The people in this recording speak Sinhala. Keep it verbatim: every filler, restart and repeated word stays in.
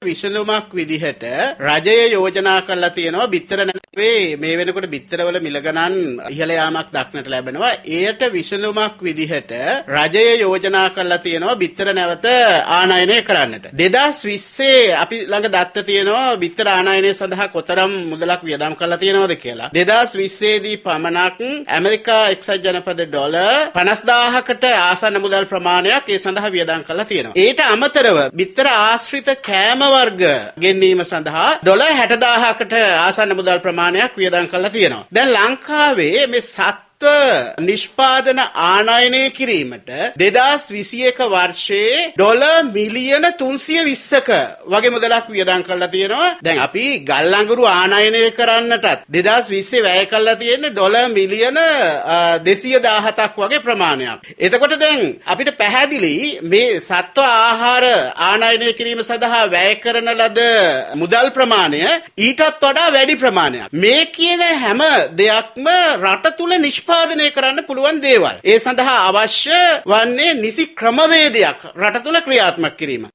විසඳුමක් විදිහට රජය යෝජනා කරලා තියෙනවා බිත්තර නැවේ මේ වෙනකොට බිත්තරවල මිල ගණන් ඉහළ යාමක් දක්නට ලැබෙනවා. එයට විසඳුමක් විදිහට රජය යෝජනා කරලා තියෙනවා බිත්තර නැවත ආනයනය කරන්නට. දෙදාස් විස්සේ අපි ළඟ දත්ත තියෙනවා බිත්තර ආනයනය සඳහා කොතරම් මුදලක් වියදම් කරලා තියෙනවද කියලා. දෙදාස් විස්සේ දී පමණක් ඇමරිකා එක්සත් ජනපද ඩොලර් පනස් දාහකට ආසන්න මුදල් ප්‍රමාණයක් ඒ සඳහා වියදම් කරලා තියෙනවා. ඊට අමතරව බිත්තර ආශ්‍රිත කෑම වර්ග ගෙන්වීම සඳහා ඩොලර් හැට දාහකට ආසන්න මුදල් ප්‍රමාණයක් වියදම් කරලා තියෙනවා. දැන් ලංකාවේ මේ සත් නිෂ්පාදන ආනයනය කිරීමට දෙදාස් විසි එක වර්ෂයේ ඩොලර් මිලියන තුන්සිය විස්සක වගේ මුදලක් වියදම් කරලා තියෙනවා. දැන් අපි ගල් අඟුරු ආනයනය කරන්නටත් දෙදාස් විස්සේ වැය කරලා තියෙන්නේ ඩොලර් මිලියන දෙසිය දාහතක් වගේ ප්‍රමාණයක්. එතකොට දැන් අපිට පැහැදිලි මේ සත්ව ආහාර ආනයනය කිරීම සඳහා වැය කරන ලද මුදල් ප්‍රමාණය ඊටත් වඩා වැඩි ප්‍රමාණයක්. මේ කියන හැම දෙයක්ම රට තුල නිෂ්පාදනය කරන්න පුළුවන් දේවල්. ඒ සඳහා අවශ්‍ය වන්නේ නිසි ක්‍රමවේදයක් රට තුල ක්‍රියාත්මක කිරීම.